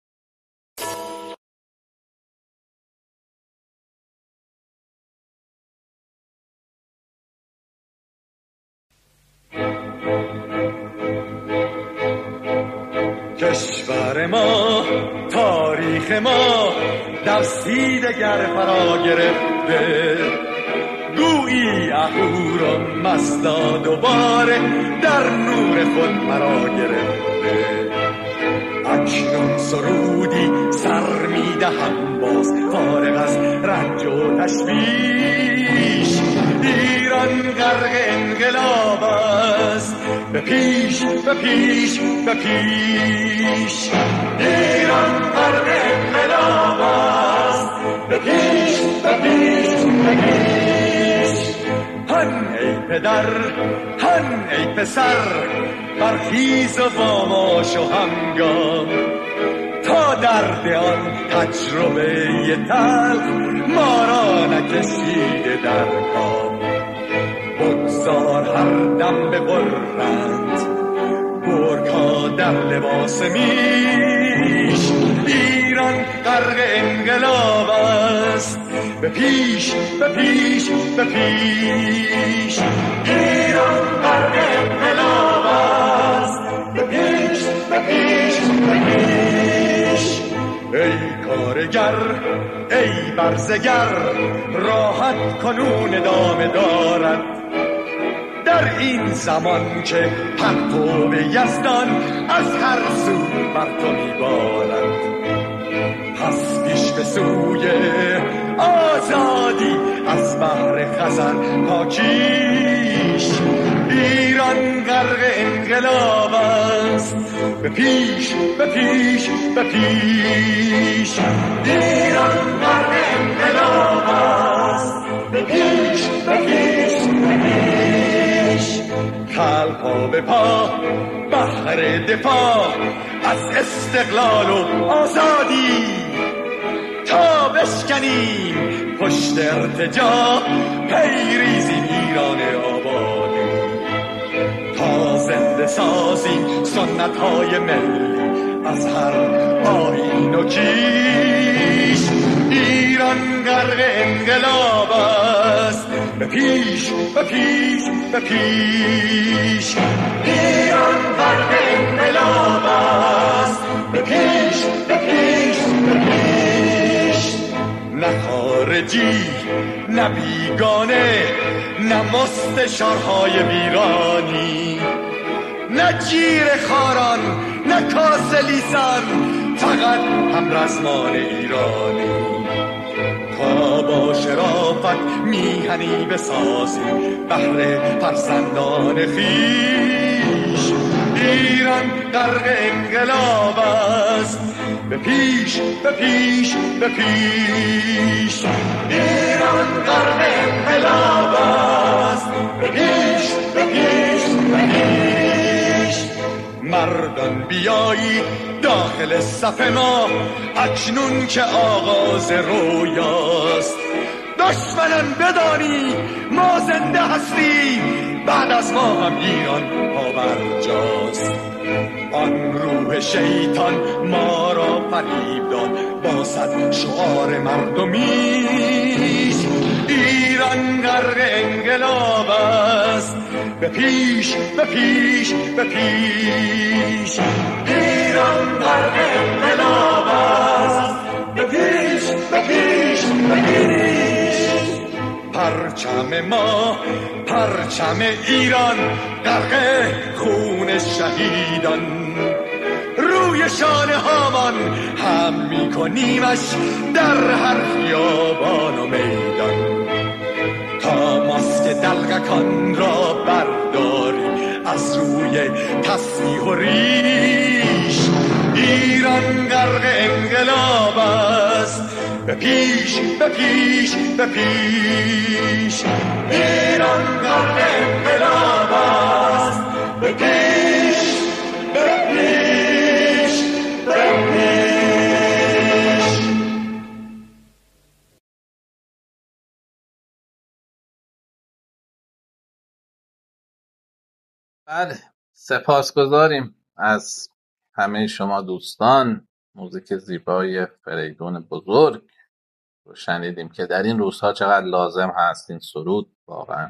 کشور ما تاریخ ما در سیدگر فرا گرفته، گویی اهورا مستا دوباره در نور خود مرا گرفته. اکنون سرودی سر میدهم باز فارغ از رنج و تشویش. ایران غرق انقلاب است، به پیش به پیش به پیش. ایران غرق انقلاب است، به پیش به پیش به پیش. هن ای پدر هن ای پسر، برخیز و واماش و همگام، تا درد آن تجربه تلخ ما را نکشیده در کام. بگذار هر دم ببرند گرگ‌ها در لباس میش. ایران غرق انقلاب است، به پیش به پیش به پیش. ایران غرق انقلاب است، به پیش به پیش به پیش. ای کارگر ای برزگر، راحت کنون ادامه دارد در این زمان که پرتو یزدان از هر سو بر تو میبارد. پس پیش به سوی آزادی از بحر خزر پاکیش. ایران غرق انقلاب است، به پیش به پیش به پیش. ایران غرق انقلاب است، به پیش به پیش به پیش. خل پا به پا بهر دفاع از استقلال و آزادی، تا بشکنیم پشت ارتجاع پیریزیم ایران آبادی. تا زنده سازیم سنت های ملی از هر آیین و کیش. ایران غرق انقلاب است، به پیش به پیش به پیش. ایران غرق انقلاب است، به پیش به پیش به پیش. نه خارجی نه بیگانه، نه مستشارهای ویرانی، نه جیر خاران نه کاسلیسان، فقط هم رزمان ایرانی. تا با شرافت میهنی بسازیم بهر فرزندان خویش. ایران غرق انقلاب است، به پیش به پیش به پیش. ایران غرق انقلاب است، به پیش به پیش به پیش. مردان بیایی داخل صف ما، اکنون که آغاز رویاست. دشمنان بدانی ما زنده هستیم، بعد از ما هم ایران پابرجاست. آن روح شیطان ما را فریب داد با صد شعار مردمیش. ایران غرق انقلاب است، به پیش به پیش به پیش. ایران غرق انقلاب است، به پیش به پیش به پیش. پرچم ما پرچم ایران غرق خون شهیدان، روی شانه هامان هم میکنیمش در هر خیابان و میدان. تا ماسک دلقکان را برداریم از روی تسبیح و ریش. ایران غرق انقلاب است، به پیش به پیش به پیش. ایران غرق انقلاب است، به پیش به پیش به پیش. بله، سپاسگزاریم از همه شما دوستان. موزیک زیبای فریدون بزرگ رو شنیدیم که در این روزها چقدر لازم هست این سرود. واقعا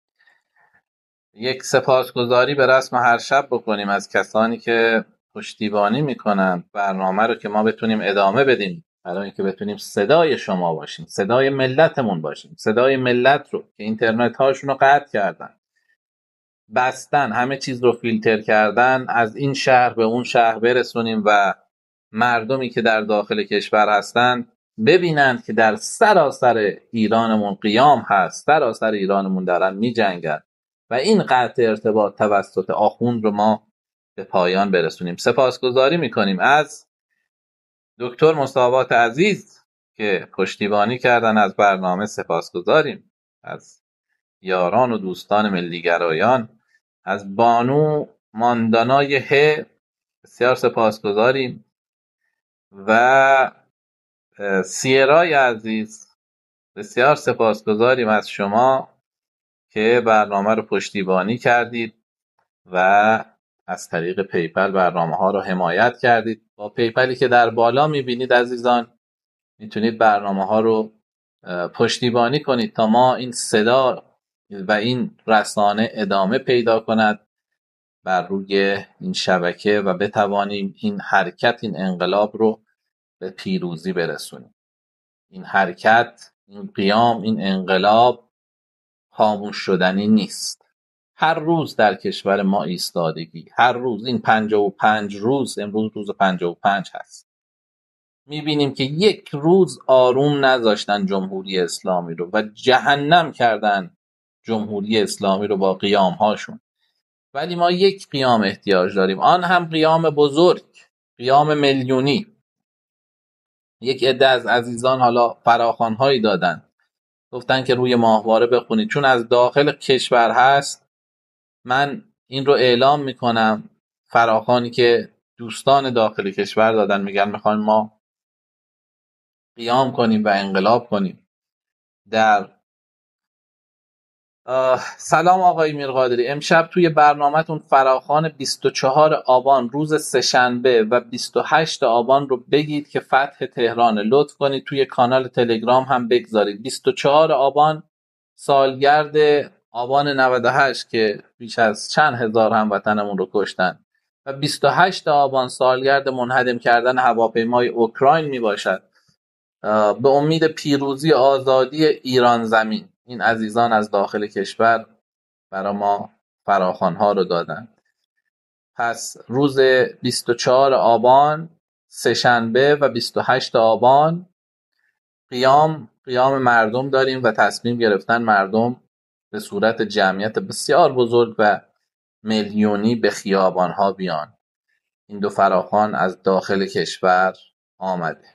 یک سپاسگزاری به رسم هر شب بکنیم از کسانی که پشتیبانی میکنن برنامه رو که ما بتونیم ادامه بدیم، برای اینکه بتونیم صدای شما باشیم، صدای ملتمون باشیم، صدای ملت رو که اینترنت هاشون رو قطع کردن، بستن، همه چیز رو فیلتر کردن، از این شهر به اون شهر برسونیم و مردمی که در داخل کشور هستند ببینند که در سراسر ایرانمون قیام هست، سراسر ایرانمون دارن می جنگن و این قطع ارتباط توسط آخوند رو ما به پایان برسونیم. سپاسگزاری میکنیم از دکتر مصاوات عزیز که پشتیبانی کردن از برنامه، سپاسگزاریم از یاران و دوستان ملیگرایان، از بانو ماندانای ه بسیار سپاسگزاریم و سیرای عزیز بسیار سپاسگزاریم از شما که برنامه رو پشتیبانی کردید و از طریق پیپل برنامه ها رو حمایت کردید. با پیپلی که در بالا میبینید عزیزان میتونید برنامه ها رو پشتیبانی کنید تا ما این صدا و این رسانه ادامه پیدا کند بر روی این شبکه و بتوانیم این حرکت، این انقلاب رو به پیروزی برسونیم. این حرکت، این قیام، این انقلاب خاموش شدنی نیست. هر روز در کشور ما ایستادگی، هر روز، این 55 روز، امروز روز 55 هست، میبینیم که یک روز آروم نذاشتن جمهوری اسلامی رو و جهنم کردن جمهوری اسلامی رو با قیام هاشون. ولی ما یک قیام احتیاج داریم، آن هم قیام بزرگ، قیام میلیونی. یک عده از عزیزان حالا فراخوان هایی دادن، گفتن که روی ماهواره بخونید، چون از داخل کشور هست. من این رو اعلام میکنم، فراخوانی که دوستان داخل کشور دادن میگن میخوایم ما قیام کنیم و انقلاب کنیم. در سلام آقای میرقادری، امشب توی برنامه‌تون فراخوان 24 آبان روز سه‌شنبه و 28 آبان رو بگید که فتح تهران. لطف کنید توی کانال تلگرام هم بگذارید. 24 آبان سالگرد آبان 98 که بیش از چند هزار هموطنمون رو کشتن و 28 آبان سالگرد منهدم کردن هواپیمای اوکراین می باشد. به امید پیروزی آزادی ایران زمین این عزیزان از داخل کشور برای ما فراخوان‌ها رو دادن. پس روز 24 آبان سه‌شنبه و 28 آبان قیام مردم داریم و تصمیم گرفتن مردم به صورت جمعیت بسیار بزرگ و میلیونی به خیابان‌ها بیان. این دو فراخوان از داخل کشور آمده.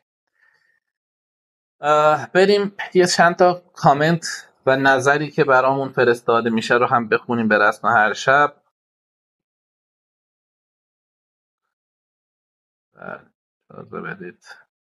بریم یه چند تا کامنت و نظری که برامون فرستاده میشه رو هم بخونیم به رسم هر شب. اجازه بدید.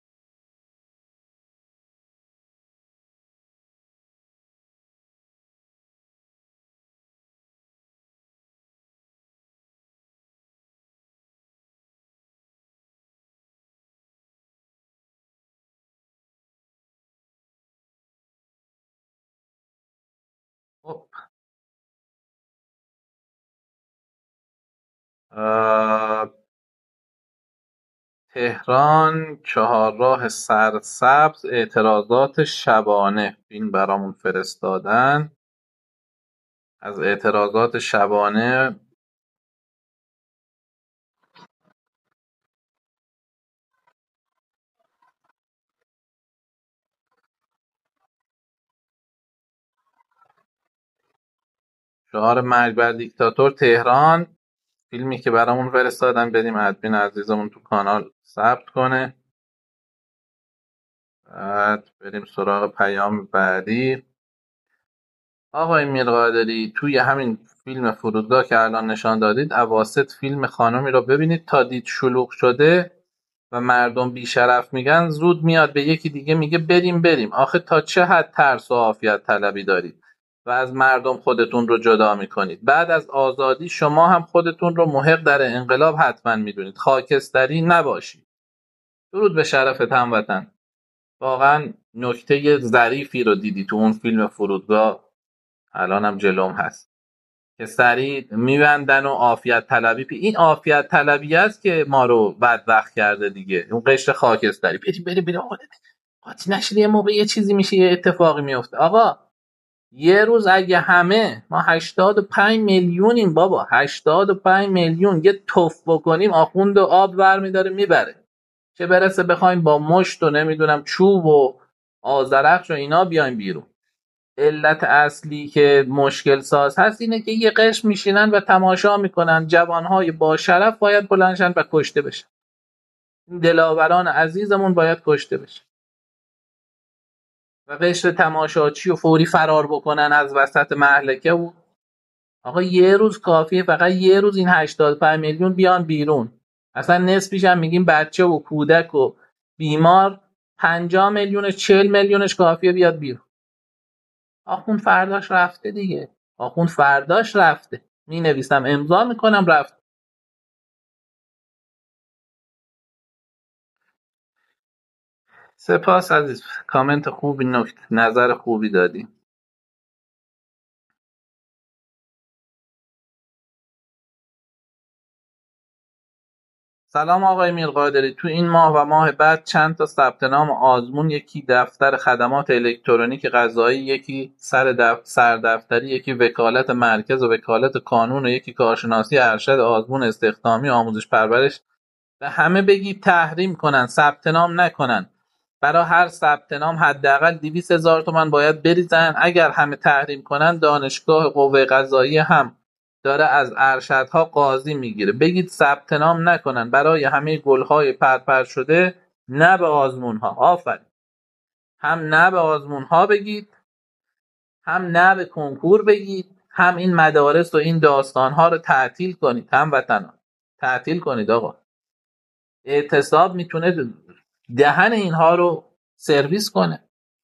خب. تهران چهارراه سرسبز اعتراضات شبانه، این برامون فرستادن. از اعتراضات شبانه شعار مرگ بر دیکتاتور تهران، فیلمی که برامون فرستادن، بدیم ادمین عزیزمون تو کانال ثبت کنه. بعد بریم سراغ پیام بعدی. آقای میرقادری، توی همین فیلم فرودگاه که الان نشان دادید اواسط فیلم خانمی رو ببینید، تا دید شلوغ شده و مردم بیشرف میگن زود میاد به یکی دیگه میگه بریم. آخه تا چه حد ترس و عافیت طلبی دارید و از مردم خودتون رو جدا میکنید؟ بعد از آزادی شما هم خودتون رو محق در انقلاب حتما میدونید، خاکستری نباشید. درود به شرفت هموطن. واقعا نکته ظریفی رو دیدی تو اون فیلم فرودگاه، الان هم جلوم هست که سریع میبندن و عافیت طلبی این عافیت طلبی است که ما رو بدبخت کرده دیگه. اون قشر خاکستری بریم آقا قاطی نشید، یه موقع یه چیزی میشه، یه اتفاقی میفته. آقا یه روز اگه همه ما 85 میلیونیم بابا، 85 میلیون یه توف بکنیم آخوند و آب برمیداره میبره. چه برسه بخوایم با مشت و نمیدونم چوب و آذرخش و اینا بیایم بیرون. علت اصلی که مشکل ساز هست اینه که یه قشر میشینن و تماشا میکنن جوانهای با شرف باید بلندشن و کشته بشن. دلاوران عزیزمون باید کشته بشن و قشر تماشاچی و فوری فرار بکنن از وسط مهلکه. و آقا یه روز کافیه، فقط یه روز این 85 میلیون بیان بیرون. اصلا نصفش هم میگیم بچه و کودک و بیمار، 50 میلیونش 40 میلیونش کافیه بیاد بیرون. آخوند فرداش رفته دیگه. آخوند فرداش رفته. می نویسم امضا میکنم رفت. سپاس عزیز، کامنت خوبی، نظر خوبی دادی. سلام آقای میرقادری، تو این ماه و ماه بعد چند تا ثبت نام آزمون، یکی دفتر خدمات الکترونیک قضایی، یکی سردفتری، یکی وکالت مرکز و وکالت کانون و یکی کارشناسی ارشد آزمون استخدامی آموزش پرورش، به همه بگید تحریم کنن، ثبت نام نکنن. برای هر ثبت نام حداقل 200,000 تومان باید بریزن. اگر همه تحریم کنن دانشگاه قوه قضاییه هم داره از ارشدها قاضی میگیره. بگید ثبت نام نکنن برای همه گلهای پرپر شده، نه به آزمون ها. آفرین. هم نه به آزمون ها بگید، هم نه به کنکور بگید، هم این مدارس و این داستان ها رو تعطیل کنید. هموطنان تعطیل کنید. آقا اعتصاب میتونه دهن اینها رو سرویس کنه.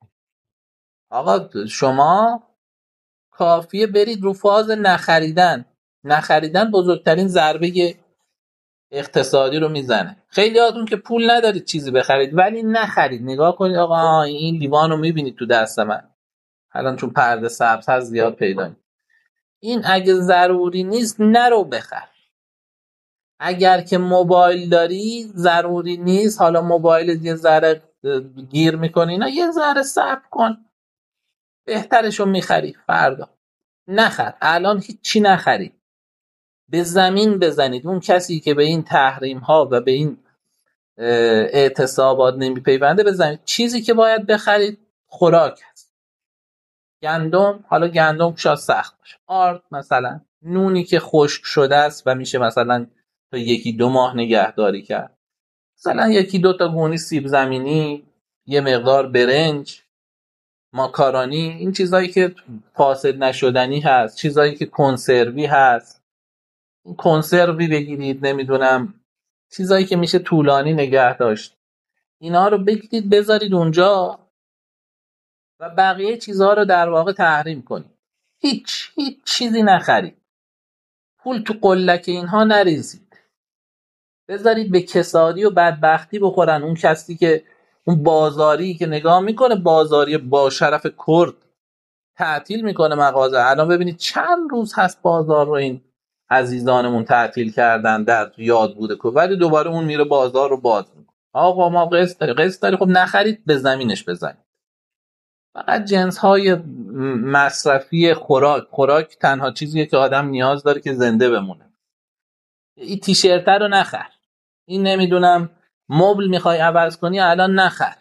آقا شما کافیه برید رو فاز نخریدن. نخریدن بزرگترین ضربه اقتصادی رو میزنه. خیلی هاتون که پول ندارید چیزی بخرید ولی نخرید. نگاه کنید آقا این لیوان رو میبینید تو دست من الان، چون پرده سبز هست زیاد پیدا نیست. این اگه ضروری نیست نرو بخر. اگر که موبایل داری ضروری نیست، حالا موبایل یه ذره گیر میکنی اینا، یه ذره صبر کن، بهترشو میخری فردا. نخر الان، هیچی نخرید، به زمین بزنید. اون کسی که به این تحریم ها و به این اعتصابات نمیپیونده بزنید. چیزی که باید بخرید خوراک هست. گندم، حالا گندم شاید سخت باشه، آرد مثلا، نونی که خشک شده است و میشه مثلا تا 1-2 ماه نگهداری کرد، مثلا 1-2 تا گونی سیب زمینی، یه مقدار برنج، ماکارونی، این چیزایی که فاسد نشدنی هست، چیزایی که کنسروی هست، این کنسروی بگیرید، نمیدونم چیزایی که میشه طولانی نگه داشت، اینا رو بگیرید بذارید اونجا و بقیه چیزها رو در واقع تحریم کنید. هیچ چیزی نخرید، پول تو قلک اینها نریزید، بذارید به کسادی و بدبختی بخورن. اون کسی که اون بازاری که نگاه میکنه، بازاری با شرف کرد تعطیل میکنه مغازه. الان ببینید چند روز هست بازار رو این عزیزانمون تعطیل کردن در یاد بوده که، ولی دوباره اون میره بازار رو باز میکنه. آقا ما قسط داری، خب نخرید، به زمینش بزنید. فقط جنس های مصرفی خوراک تنها چیزیه که آدم نیاز داره که زنده بمونه. این تیشرت رو نخر، این نمیدونم مبل میخوای عوض کنی الان نخر.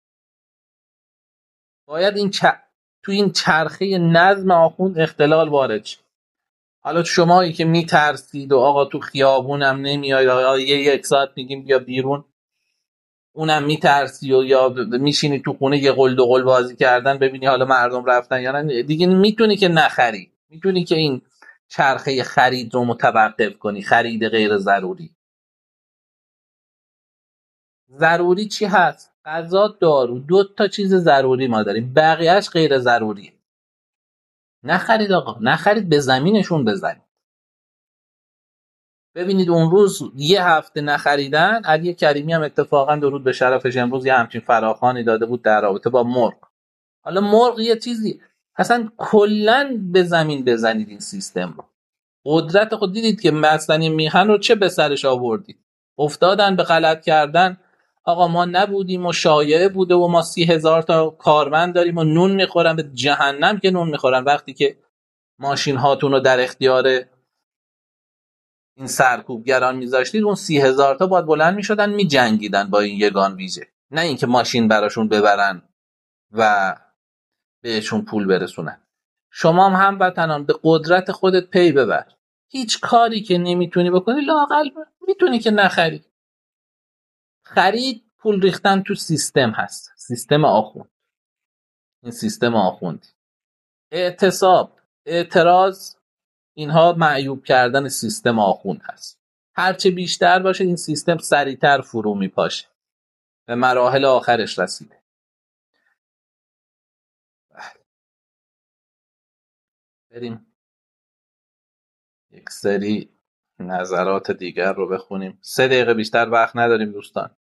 باید تو این چرخه نظم آخوند اختلال وارد شه. حالا شمایی که میترسید و آقا تو خیابونم نمیاید، آقا یک ساعت میگیم بیا بیرون، اونم میترسی و یا میشینی تو خونه یه قل دو قل بازی کردن ببینی حالا مردم رفتن یا نه، دیگه میتونی که نخری، میتونی که این چرخه خرید رو متوقف کنی. خرید غیر ضروری. ضروری چی هست؟ غذا، دارو، 2 تا چیز ضروری ما داریم، بقیهش غیر ضروریه. نخرید آقا، نخرید، به زمینشون بزنید. ببینید اون روز یه هفته نخریدن. علی کریمی هم اتفاقا درود به شرفش امروز یه همچین فراخوانی داده بود در رابطه با مرغ. حالا مرغ یه چیزی، اصلا کلن به زمین بزنید این سیستم رو. قدرت خود دیدید که بستنی میهن رو چه به سرش آوردید، افتادن به غلط کردن. آقا ما نبودیم و شایعه بوده و ما 30,000 تا کارمند داریم و نون میخورن. به جهنم که نون میخورن وقتی که ماشین هاتون رو در اختیار این سرکوبگران میذاشتید اون 30,000 تا باید بلند میشدن میجنگیدن با این یگان ویژه، نه اینکه ماشین براشون ببرن و بهشون پول برسونن. شما هم هموطنان به قدرت خودت پی ببر. هیچ کاری که نمیتونی بکنی لااقل میتونی که نخری. خرید پول ریختن تو سیستم هست، سیستم آخوند. این سیستم آخوندی. اعتصاب، اعتراض، اینها معیوب کردن سیستم آخوند هست. هرچه بیشتر باشه این سیستم سریعتر فرو میپاشه. به مراحل آخرش رسیده. بریم یک سری نظرات دیگر رو بخونیم. 3 دقیقه بیشتر وقت نداریم دوستان.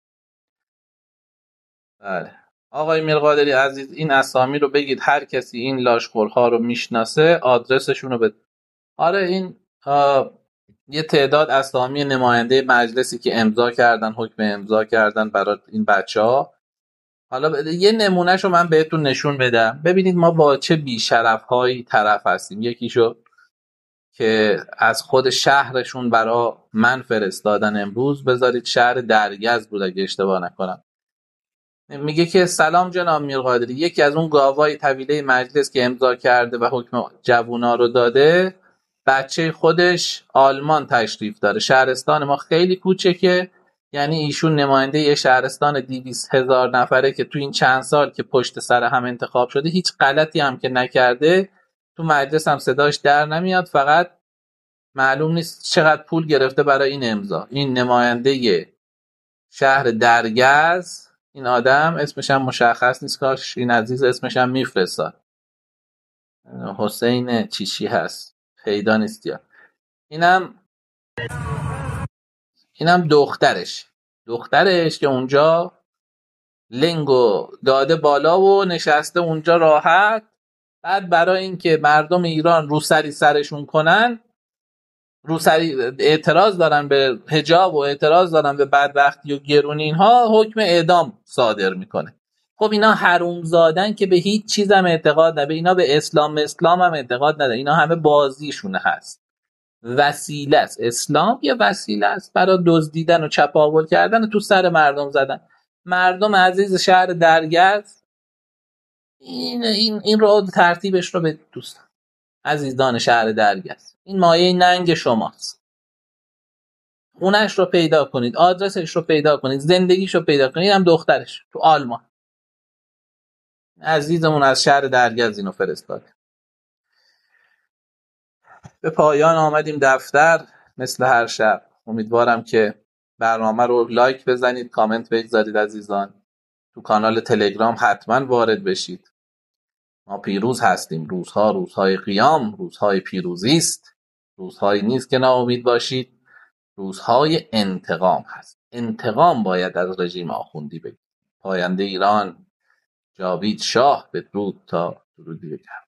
بله آقای میرقادری عزیز، این اسامی رو بگید، هر کسی این لاشخورها رو میشناسه آدرسشون رو بده. آره این یه تعداد اسامی نماینده مجلسی که امضا کردن، حکم امضا کردن برای این بچه‌ها. حالا یه نمونهشو من بهتون نشون بدم. ببینید ما با چه بی‌شرف‌هایی طرف هستیم. یکیشو که از خود شهرشون برای من فرستادن امروز، بذارید شهر درگز بود اگه اشتباه نکنم. میگه که سلام جناب میرقادری، یکی از اون گاوای طویله مجلس که امضا کرده و حکم جوونا رو داده بچه خودش آلمان تشریف داره. شهرستان ما خیلی کوچکه، یعنی ایشون نماینده یه شهرستان 200,000 نفره که تو این چند سال که پشت سر هم انتخاب شده هیچ غلطی هم که نکرده، تو مجلس هم صداش در نمیاد، فقط معلوم نیست چقدر پول گرفته برای این امضا. این نماینده شهر درگز، این آدم اسمش هم مشخص نیست، کاش این عزیز اسمش هم میفرستاد. حسین چیشی هست، پیدا نیست یا. اینم دخترش که اونجا لنگو داده بالا و نشسته اونجا راحت. بعد برای اینکه مردم ایران روسری سرشون کنن، روسری اعتراض دارن به حجاب و اعتراض دارن به بدبختی و گرونی، اینها حکم اعدام صادر میکنه. خب اینا حرومزادن که به هیچ چیزم اعتقاد نداره، اینا به اسلام هم اعتقاد نداره، اینا همه بازیشونه هست، وسیله است. اسلام یه وسیله است برای دزدیدن و چپاول کردن و تو سر مردم زدن. مردم عزیز شهر درگز این رو ترتیبش رو به دوستان عزیزان شهر درگز، این مایه ننگ شماست. خونش رو پیدا کنید، آدرسش رو پیدا کنید، زندگیش رو پیدا کنید. هم دخترش تو آلمان، عزیزمون از شهر درگز اینو فرستاده. به پایان آمدیم دفتر. مثل هر شب امیدوارم که برنامه رو لایک بزنید، کامنت بگذارید عزیزان. تو کانال تلگرام حتما وارد بشید. ما پیروز هستیم. روزها روزهای قیام، روزهای پیروزی است. روزهایی نیست که ناامید باشید. روزهای انتقام هست. انتقام باید از رژیم آخوندی بگیرید. پاینده ایران جاوید شاه، بدرود تا درودی بگردم.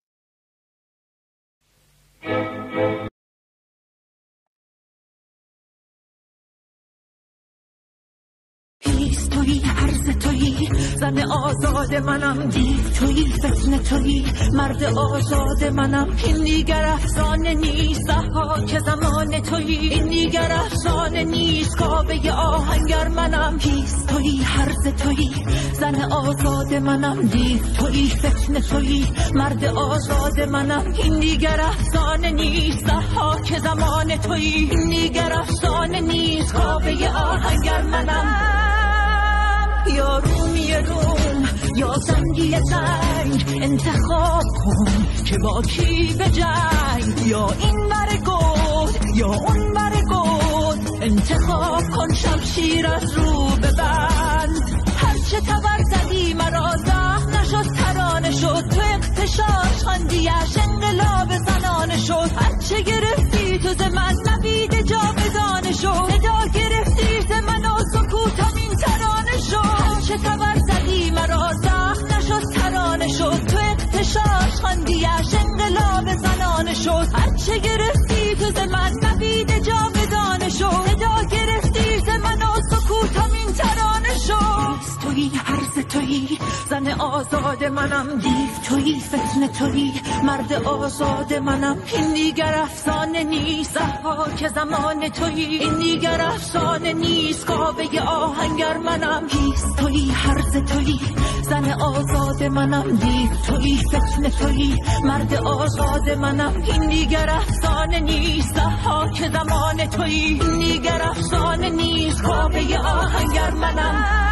پیست تویی، عرض تویی، زن آزاد منم، دیو تویی، فتنه تویی، مرد آزاد منم. این دیگر افسانه نیست، ضحاک زمان تویی، این دیگر افسانه نیست، کعبه آهنگر منم. پیست تویی، عرض تویی، زن آزاد منم، دیو تویی، فتنه تویی، مرد آزاد منم. این دیگر افسانه نیست، ضحاک زمان تویی، این دیگر افسانه نیست، کعبه آهنگر منم. یا رومی روم یا سنگی سنگ، انتخاب کن که با کی به جنگ. یا این بر گود یا اون بر گود، انتخاب کن شمشیر از رو ببند. هرچه تبر زدی مرا زخم نشد، ترانه شد. تو اغتشاش خواندیش انقلاب زنانه شد. هرچه گرفتی تو ز من نوید جاودانه شد. صدا گرفتی ز من و سکوتم این ترانه شد. هرچه تبر زدی مرا زخم نشد، ترانه شد. تو اغتشاش خواندیش انقلاب زنانه شد. هرچه گرفتی تو ز من نوید جاودانه شد. صدا گرفتی ز من و سکوتم این ترانه شد. تویی عرض تویی، زن آزاد منم، دیو تویی، فتنه تویی، مرد آزاد منم. این دیگر افسانه نیست، ضحاک زمان تویی، این دیگر افسانه نیست، کاوه آهنگر منم. کیست تویی، هرز تویی، زن آزاد منم، دیو تویی، فتنه تویی، مرد آزاد منم. این دیگر افسانه نیست، ضحاک زمان تویی، این دیگر افسانه نیست، کاوه آهنگر منم.